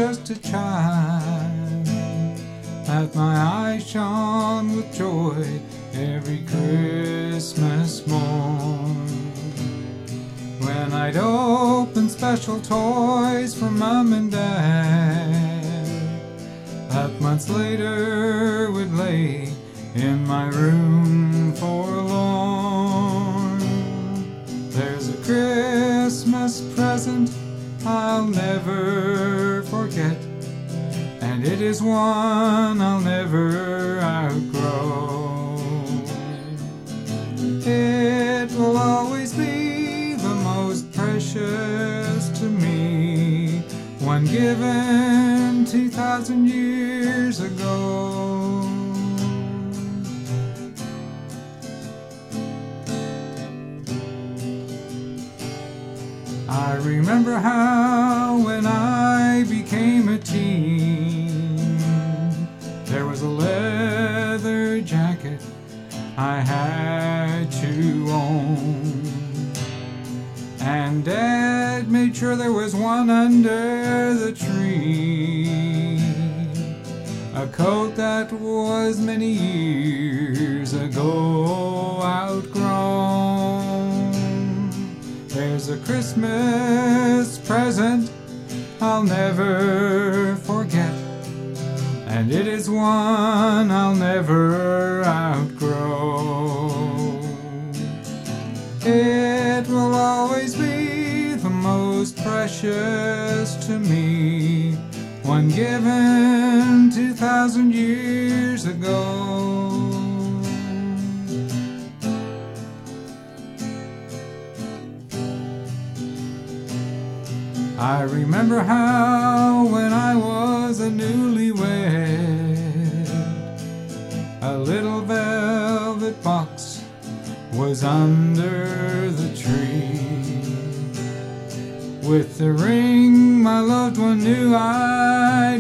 just a child, that my eyes shone with joy every Christmas morn. When I'd open special toys for Mom and Dad, that months later would lay in my room forlorn. There's a Christmas present I'll never forget, and it is one I'll never outgrow. It will always be the most precious to me, one given 2,000 years ago. I remember how when I became a teen, there was a leather jacket I had to own, and Dad made sure there was one under the tree, a coat that was many years ago outgrown. There's a Christmas present I'll never forget, and it is one I'll never outgrow. It will always be the most precious to me, one given 2,000 years ago. I remember how when I was a newlywed, a little velvet box was under the tree, with the ring my loved one knew I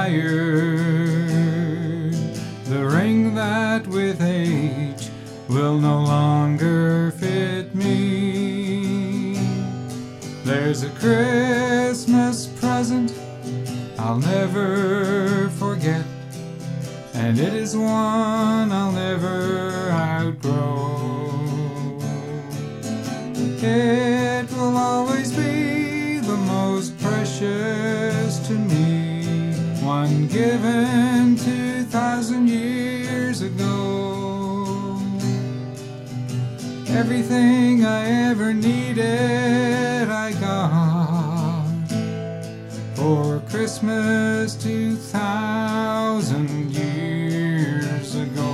desired, the ring that with age will no longer fit me. There's a Christmas present I'll never forget, and it is one I'll never outgrow. It will always be the most precious to me, one given 2,000 years ago. Everything I ever needed I got for Christmas 2,000 years ago,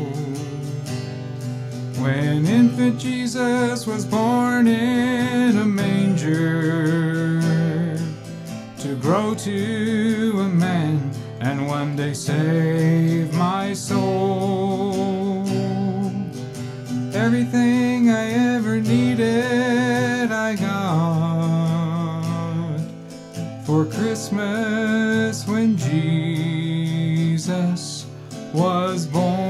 when infant Jesus was born in a manger, to grow to a man and one day save my soul. Everything I ever needed I got for Christmas when Jesus was born.